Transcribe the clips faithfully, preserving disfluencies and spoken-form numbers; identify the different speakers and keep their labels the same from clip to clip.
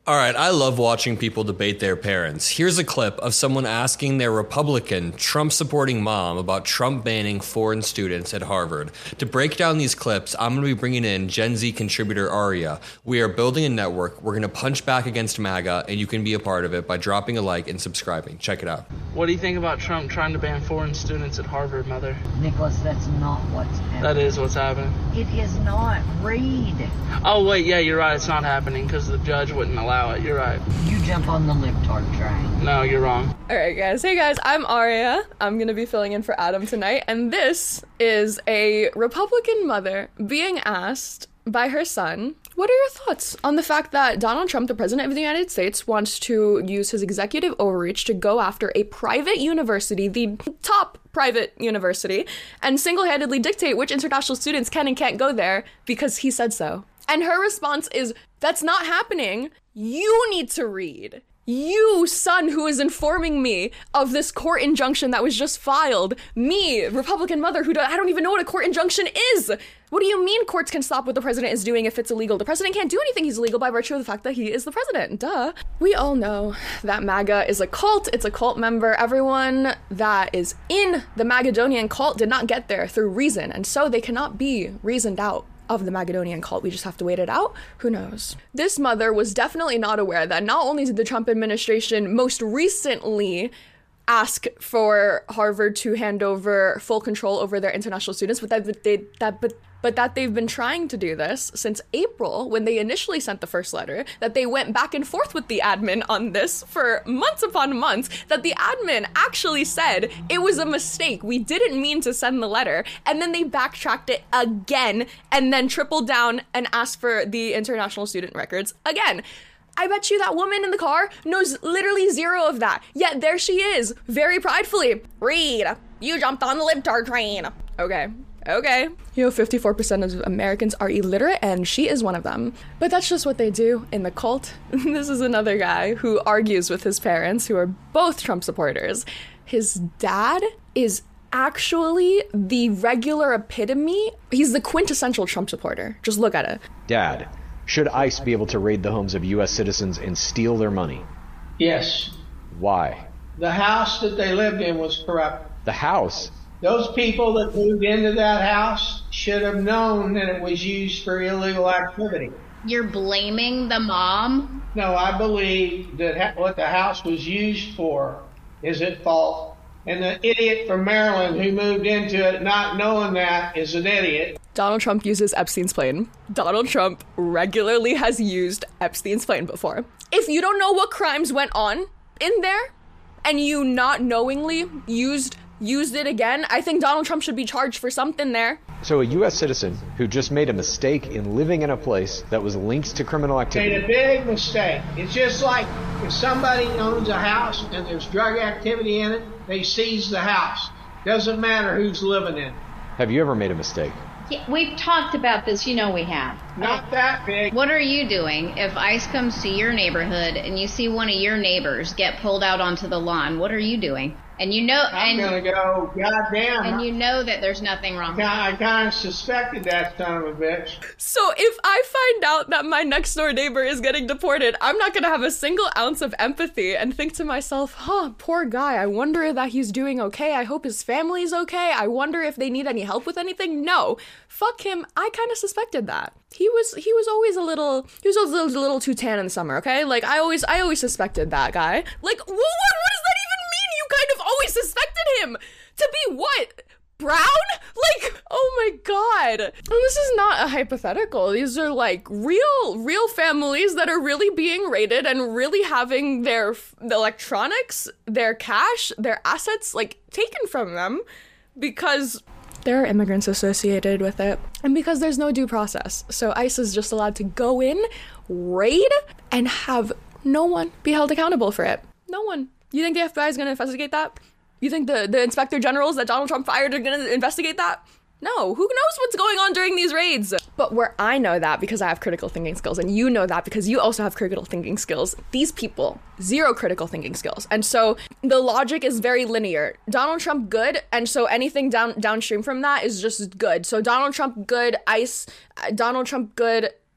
Speaker 1: All right, I love watching people debate their parents. Here's a clip of someone asking their Republican, Trump-supporting mom about Trump banning foreign students at Harvard. To break down these clips, I'm going to be bringing in Gen Z contributor Aria. We are building a network. We're going to punch back against MAGA, and you can be a part of it by dropping a like and subscribing. Check it out.
Speaker 2: What do you think about Trump trying to ban foreign students at Harvard, Mother?
Speaker 3: Nicholas, that's not what's happening.
Speaker 2: That is what's happening.
Speaker 3: It is not. Read.
Speaker 2: Oh, wait, yeah, you're right. It's not happening because the judge wouldn't allow it. You're right.
Speaker 3: You jump on the libtard train.
Speaker 2: No, you're wrong.
Speaker 4: All right, guys. Hey, guys. I'm Aria. I'm going to be filling in for Adam tonight. And this is a Republican mother being asked by her son, what are your thoughts on the fact that Donald Trump, the president of the United States, wants to use his executive overreach to go after a private university, the top private university, and single-handedly dictate which international students can and can't go there because he said so? And her response is, that's not happening. You need to read. You, son, who is informing me of this court injunction that was just filed. Me, Republican mother, who do, I don't even know what a court injunction is. What do you mean courts can stop what the president is doing if it's illegal? The president can't do anything he's illegal by virtue of the fact that he is the president. Duh. We all know that MAGA is a cult. It's a cult member. Everyone that is in the Magadonian cult did not get there through reason, and so they cannot be reasoned out of the Magadonian cult. We just have to wait it out. Who knows? This mother was definitely not aware that not only did the Trump administration most recently ask for Harvard to hand over full control over their international students, but that they that but but that they've been trying to do this since April when they initially sent the first letter, that they went back and forth with the admin on this for months upon months, that the admin actually said it was a mistake, we didn't mean to send the letter, and then they backtracked it again and then tripled down and asked for the international student records again. I bet you that woman in the car knows literally zero of that. Yet there she is, very pridefully. Read, you jumped on the libtard train. Okay, okay. You know, fifty-four percent of Americans are illiterate, and she is one of them. But that's just what they do in the cult. This is another guy who argues with his parents, who are both Trump supporters. His dad is actually the regular epitome. He's the quintessential Trump supporter. Just look at it.
Speaker 5: Dad, should ICE be able to raid the homes of U S citizens and steal their money?
Speaker 6: Yes.
Speaker 5: Why?
Speaker 6: The house that they lived in was corrupt.
Speaker 5: The house?
Speaker 6: Those people that moved into that house should have known that it was used for illegal activity.
Speaker 7: You're blaming the mom?
Speaker 6: No, I believe that ha- what the house was used for is at fault. And the idiot from Maryland who moved into it not knowing that is an idiot.
Speaker 4: Donald Trump uses Epstein's plane. Donald Trump regularly has used Epstein's plane before. If you don't know what crimes went on in there and you not knowingly used used it again, I think Donald Trump should be charged for something there.
Speaker 5: So a U S citizen who just made a mistake in living in a place that was linked to criminal activity.
Speaker 6: Made a big mistake. It's just like if somebody owns a house and there's drug activity in it, they seize the house. Doesn't matter who's living in it.
Speaker 5: Have you ever made a mistake?
Speaker 7: Yeah, we've talked about this, you know we have.
Speaker 6: Not that big.
Speaker 7: What are you doing if ICE comes to your neighborhood and you see one of your neighbors get pulled out onto the lawn? What are you doing? And you know,
Speaker 6: I'm
Speaker 7: and,
Speaker 6: gonna go, goddamn.
Speaker 7: and you know that there's nothing wrong.
Speaker 6: I kind of suspected that son of a bitch.
Speaker 4: So if I find out that my next door neighbor is getting deported, I'm not gonna have a single ounce of empathy and think to myself, huh, poor guy, I wonder that he's doing okay. I hope his family's okay. I wonder if they need any help with anything. No, fuck him. I kind of suspected that. He was he was always a little he was always a little, a little too tan in the summer, okay? Like I always I always suspected that guy. Like what what, what does that even mean? You kind of always suspected him to be what? Brown? Like, oh my god. And this is not a hypothetical. These are like real real families that are really being raided and really having their f- electronics, their cash, their assets like taken from them because there are immigrants associated with it, and because there's no due process. So ICE is just allowed to go in, raid, and have no one be held accountable for it. No one. You think the F B I is going to investigate that? You think the, the inspector generals that Donald Trump fired are going to investigate that? No. Who knows what's going on during these raids? But where I know that because I have critical thinking skills, and you know that because you also have critical thinking skills, these people, zero critical thinking skills. And so the logic is very linear. Donald Trump good, and so anything down downstream from that is just good. So Donald Trump good, ICE, Donald Trump good,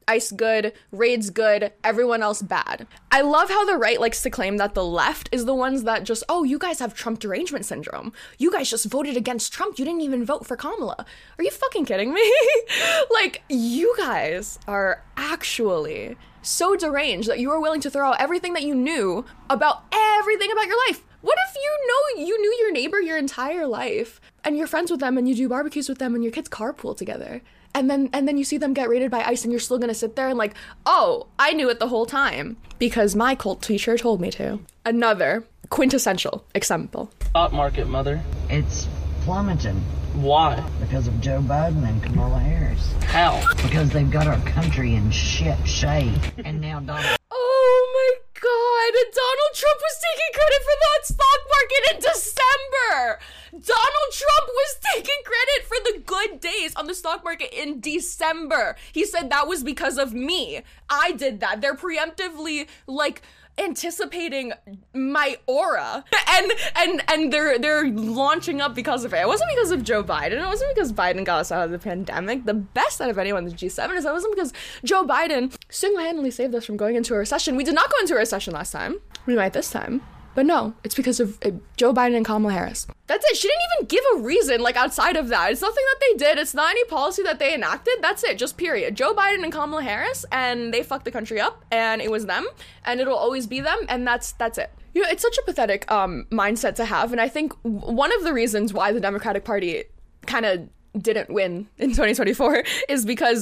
Speaker 4: ICE good, raids good, everyone else bad. I love how the right likes to claim that the left is the ones that just, oh, you guys have Trump derangement syndrome. You guys just voted against Trump. You didn't even vote for Kamala. Are you fucking kidding me? Like, you guys are actually so deranged that you are willing to throw out everything that you knew about everything about your life. What if you know you knew your neighbor your entire life and you're friends with them and you do barbecues with them and your kids carpool together, and then and then you see them get raided by ICE and you're still gonna sit there and like, oh, I knew it the whole time because my cult teacher told me to. Another quintessential example.
Speaker 2: Stock market, mother.
Speaker 3: It's plummeting
Speaker 2: Why?
Speaker 3: because of Joe Biden and Kamala Harris.
Speaker 2: How?
Speaker 3: Because they've got our country in shit shape. And now Donald
Speaker 4: Oh my god, Donald Trump was taking credit for that stock market in December! Donald Trump was taking credit for the good days on the stock market in December. He said that was because of me. I did that. They're preemptively, like, anticipating my aura, and and and they're they're launching up because of it. It wasn't because of Joe Biden. It wasn't because Biden got us out of the pandemic. The best out of anyone in the G seven is that it wasn't because Joe Biden single-handedly saved us from going into a recession. We did not go into a recession last time. We might this time. But no, it's because of uh, Joe Biden and Kamala Harris. That's it. She didn't even give a reason, like, outside of that. It's nothing that they did. It's not any policy that they enacted. That's it. Just period. Joe Biden and Kamala Harris, and they fucked the country up, and it was them, and it'll always be them, and that's that's it. You know, it's such a pathetic um, mindset to have, and I think one of the reasons why the Democratic Party kind of didn't win in twenty twenty-four is because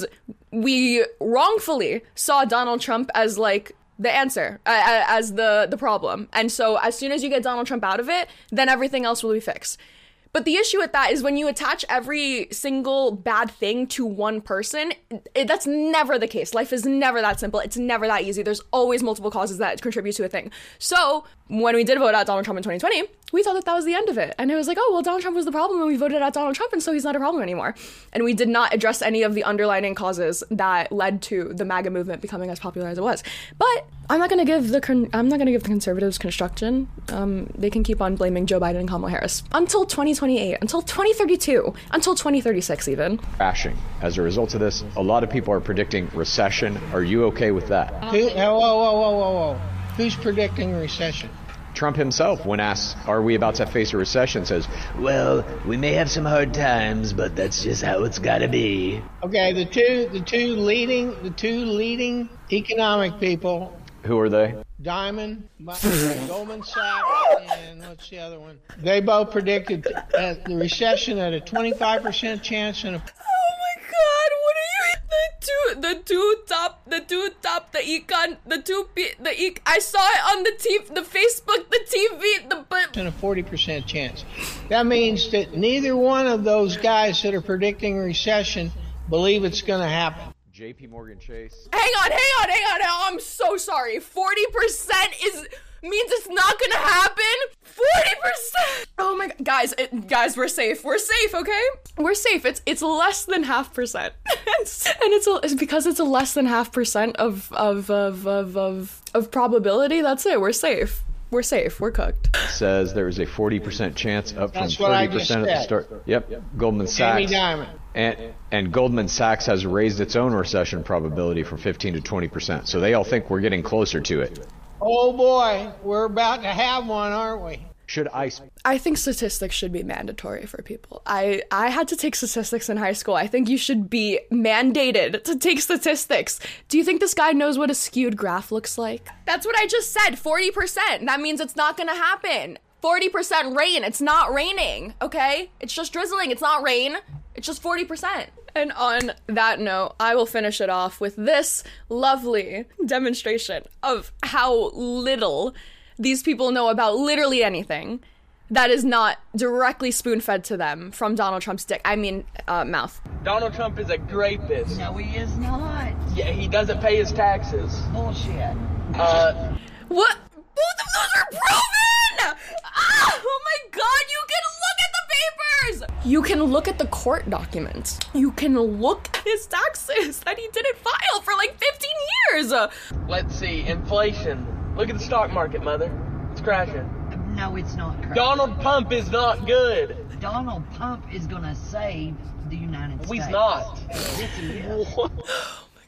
Speaker 4: we wrongfully saw Donald Trump as, like, the answer, uh, as the, the problem. And so as soon as you get Donald Trump out of it, then everything else will be fixed. But the issue with that is when you attach every single bad thing to one person, it, that's never the case. Life is never that simple. It's never that easy. There's always multiple causes that contribute to a thing. So when we did vote out Donald Trump in twenty twenty, we thought that that was the end of it. And it was like, oh, well, Donald Trump was the problem and we voted out Donald Trump, and so he's not a problem anymore. And we did not address any of the underlying causes that led to the MAGA movement becoming as popular as it was. But I'm not going to give the con- I'm not going to give the conservatives construction. Um, they can keep on blaming Joe Biden and Kamala Harris until twenty twenty-eight, until twenty thirty-two, until twenty thirty-six even.
Speaker 5: Crashing. As a result of this, a lot of people are predicting recession. Are you okay with that?
Speaker 6: Who, whoa, whoa, whoa, whoa, whoa. Who's predicting a recession?
Speaker 5: Trump himself, when asked, are we about to face a recession, says,
Speaker 8: well, we may have some hard times, but that's just how it's gotta be.
Speaker 6: Okay, the two the two leading the two leading economic people.
Speaker 5: Who are they?
Speaker 6: Diamond, Goldman Sachs, and what's the other one? They both predicted uh, the recession at a twenty-five percent chance and a
Speaker 4: Oh my god, what are you? The two, the two top, the two top, the econ, the two, P, the ec. I saw it on the T, the Facebook, the T V, the but.
Speaker 6: And a forty percent chance. That means that neither one of those guys that are predicting recession believe it's going to happen.
Speaker 5: J P Morgan Chase.
Speaker 4: Hang on, hang on, hang on, hang on. I'm so sorry. forty percent is means it's not gonna happen. forty percent. Oh my god, guys, it, guys, we're safe. We're safe, okay? We're safe. It's it's less than half percent, and it's, a, it's because it's a less than half percent of of of of of of probability. That's it. We're safe. We're safe. We're cooked.
Speaker 5: Says there is a forty percent chance, up from
Speaker 6: That's what
Speaker 5: thirty percent
Speaker 6: I
Speaker 5: at
Speaker 6: just
Speaker 5: the
Speaker 6: said.
Speaker 5: start. Yep. Goldman
Speaker 6: Amy
Speaker 5: Sachs.
Speaker 6: Diamond.
Speaker 5: And, and Goldman Sachs has raised its own recession probability from fifteen to twenty percent. So they all think we're getting closer to it.
Speaker 6: Oh boy, we're about to have one, aren't we?
Speaker 5: Should ICE...
Speaker 4: I think statistics should be mandatory for people. I, I had to take statistics in high school. I think you should be mandated to take statistics. Do you think this guy knows what a skewed graph looks like? That's what I just said, forty percent. That means it's not gonna happen. forty percent rain. It's not raining, okay? It's just drizzling. It's not rain. It's just forty percent. And on that note, I will finish it off with this lovely demonstration of how little these people know about literally anything that is not directly spoon-fed to them from Donald Trump's dick. I mean, uh, mouth.
Speaker 2: Donald Trump is a rapist.
Speaker 3: No, he is not.
Speaker 2: Yeah, he doesn't pay his taxes.
Speaker 3: Bullshit.
Speaker 2: Uh,
Speaker 4: What? Both of those are proven! Ah, oh my god, you can look at the papers! You can look at the court documents. You can look at his taxes that he didn't file for like fifteen years.
Speaker 2: let's see, inflation. Look at the stock market, mother. It's crashing.
Speaker 3: No, it's not correct.
Speaker 2: Donald Trump is not good.
Speaker 3: Donald Trump is gonna save the United
Speaker 2: No,
Speaker 3: States.
Speaker 2: he's not.
Speaker 3: Yes, he is.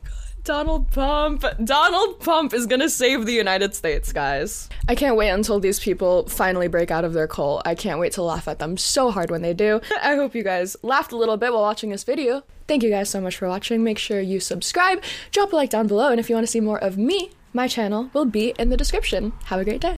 Speaker 4: Donald Pump. Donald Pump is gonna save the United States, guys. I can't wait until these people finally break out of their cult. I can't wait to laugh at them so hard when they do. I hope you guys laughed a little bit while watching this video. Thank you guys so much for watching. Make sure you subscribe, drop a like down below, and if you want to see more of me, my channel will be in the description. Have a great day.